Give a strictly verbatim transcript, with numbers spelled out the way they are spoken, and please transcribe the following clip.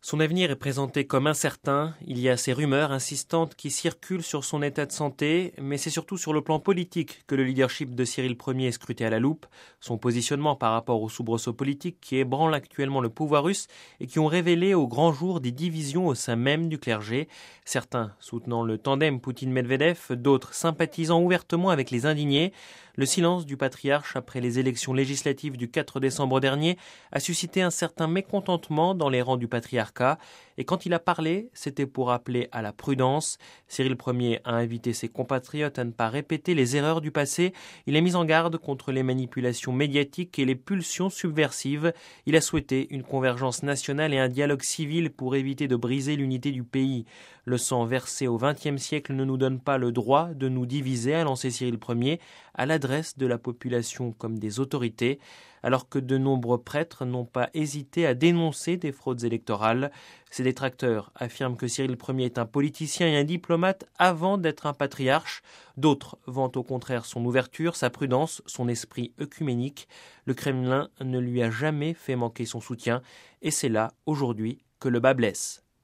Son avenir est présenté comme incertain, il y a ces rumeurs insistantes qui circulent sur son état de santé, mais c'est surtout sur le plan politique que le leadership de Cyril Ier est scruté à la loupe, son positionnement par rapport aux soubresauts politiques qui ébranlent actuellement le pouvoir russe et qui ont révélé au grand jour des divisions au sein même du clergé, certains soutenant le tandem Poutine-Medvedev, d'autres sympathisant ouvertement avec les indignés. Le silence du patriarche après les élections législatives du quatre décembre dernier a suscité un certain mécontentement dans les rangs du patriarcat. Et quand il a parlé, c'était pour appeler à la prudence. Cyril Ier a invité ses compatriotes à ne pas répéter les erreurs du passé. Il a mis en garde contre les manipulations médiatiques et les pulsions subversives. Il a souhaité une convergence nationale et un dialogue civil pour éviter de briser l'unité du pays. Le sang versé au vingtième siècle ne nous donne pas le droit de nous diviser, a lancé Cyril Ier, à l'adresse de la population comme des autorités, alors que de nombreux prêtres n'ont pas hésité à dénoncer des fraudes électorales. Ses détracteurs affirment que Cyril Ier est un politicien et un diplomate avant d'être un patriarche. D'autres vantent au contraire son ouverture, sa prudence, son esprit œcuménique. Le Kremlin ne lui a jamais fait manquer son soutien et c'est là, aujourd'hui, que le bât blesse.